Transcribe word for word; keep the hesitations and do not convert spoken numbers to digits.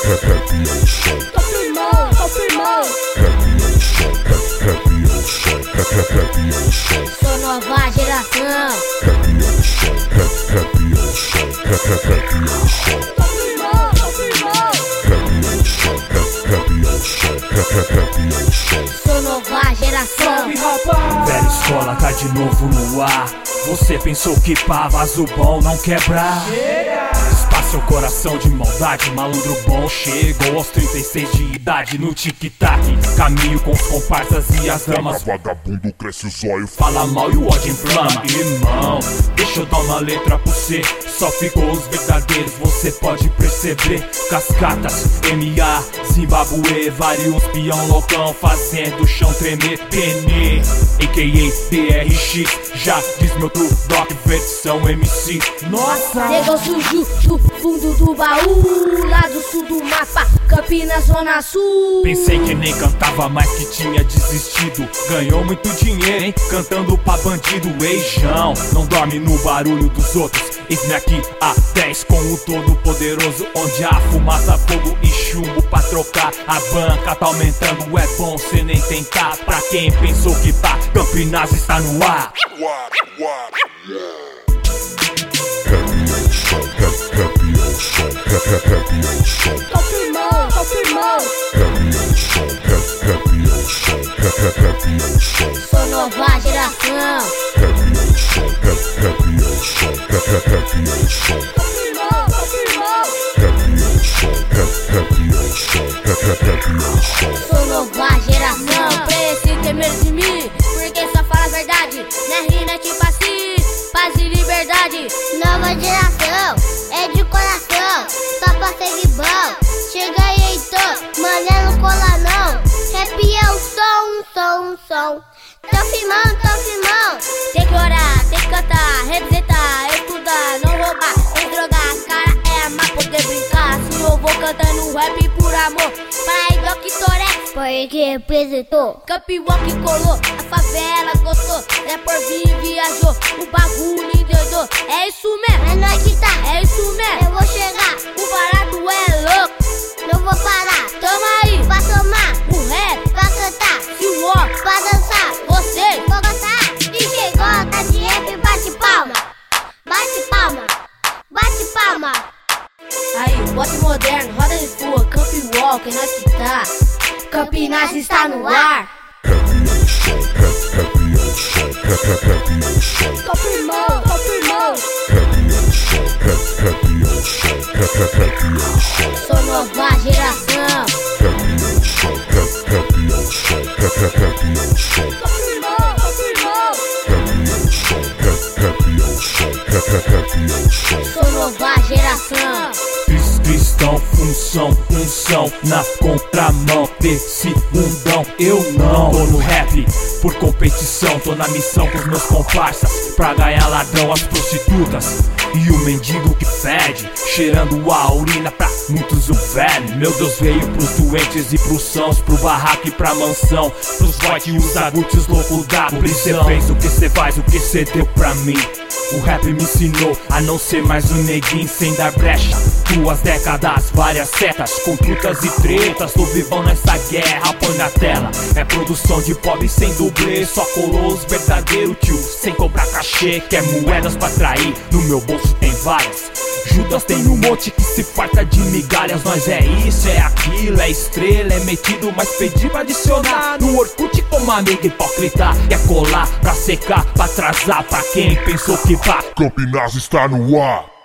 Rap é o som. Confirmou, confirmou. Rap é o som. Rap é o som. Rap é o som. Sou nova geração. Rap é o som. Rap é o som. Rap é o som. Confirmou, confirmou. Rap é o som. Rap é o som. Rap é o som. Sou nova geração. Velha escola tá de novo no ar. Você pensou que pá, vaso bom não quebrar. Espaça seu coração de maldade. Malandro bom chegou aos trinta e seis de idade. No tic-tac, caminho com os comparsas e as damas. Vagabundo cresce o zóio. Fala mal e o ódio inflama. Irmão, deixa eu dar uma letra pro C. Só ficou os verdadeiros, você pode perceber. Cascatas, M A, Zimbabwe, vários peão loucão fazendo o chão tremer. P N, a k a D R X, já diz meu True Doc, versão M C. Nossa! Negão surgiu do fundo do baú, lá do sul do mapa, Campinas, Zona Sul. Pensei que nem cantava mais, que tinha desistido. Ganhou muito dinheiro, hein? Cantando pra bandido. Ei, João, não dorme no barulho dos outros. Eis-me aqui a dez com o todo poderoso, onde há fumaça, fogo e chumbo pra trocar. A banca tá aumentando, é bom cê nem tentar. Pra quem pensou que pá, Campinas está no ar. Rap é o som. Rap é o som. Rap é o som. Confirmou, confirmou. Rap é o som. Rap é o som. Rap é o som. Sou nova geração. Rap é o som. Rap é o som. Rap é o som. Confirmou, confirmou. Rap é o som. Rap é o som. Rap é o som. Sou nova geração. Preciso ter medo de mim, porque só fala a verdade. Não é rina tipo assim, paz e liberdade. Nova geração, é de coração, só pra ser de bom. Chega aí então, mané não cola não. Rap é um som, um som, um som. Tô filmando, tô filmando. Tem que orar, tem que cantar, representar, estudar, não roubar, nem drogar. Cara é amar, poder brincar. Assim eu vou cantando rap por amor. Para Doctoré, Porque representou. Camp Walk colou, a favela gostou. É por vir viajou, o bagulho endoidou. É isso mesmo, É nós que tá, é isso mesmo. eu vou chegar, O barato é louco, não vou parar. toma aí, Pra tomar, o rap, pra cantar, se o war, pra dançar, você. vou gostar. E quem gosta de rap bate palma, bate palma, bate palma. Aí, bote moderno, roda de fuga, Camp Walk, é nós que tá. Campinas está no ar. Rap é o som. Rap é o som. Rap é o som. Confirmou, confirmou. Rap é o som. Rap é o som. Rap é o som. Sou nova geração. Rap é o som. Rap é o som. Rap é o som. Confirmou, confirmou. Rap é o som. Rap é o som. Rap é o som. Sou nova geração. Cris- Cristão, função, unção na contramão desse mundão. Eu não tô no rap por competição, tô na missão com os meus comparsas pra ganhar ladrão, as prostitutas e o mendigo que fede, cheirando a urina pra muitos o velho. Meu Deus veio pros doentes e pros sãos, pro barraco e pra mansão, pros voice e os agudos loucos da prisão. Cê fez o que cê faz, o que cê deu pra mim. O rap me ensinou a não ser mais um neguinho sem dar brecha. Duas décadas, várias setas, com trutas e tretas. Tô vivão nessa guerra, põe na tela. É produção de pobre sem dublê, só colou os verdadeiros tio, sem cobrar cachê. Quer moedas pra trair, no meu bolso tem várias. Judas tem um monte que se farta de migalhas. Nós é isso, é aquilo, é estrela, é metido, mas pedi pra adicionar. No Orkut como amigo hipócrita, quer colar pra secar, pra atrasar. Pra quem pensou que pá, Campinas está no ar.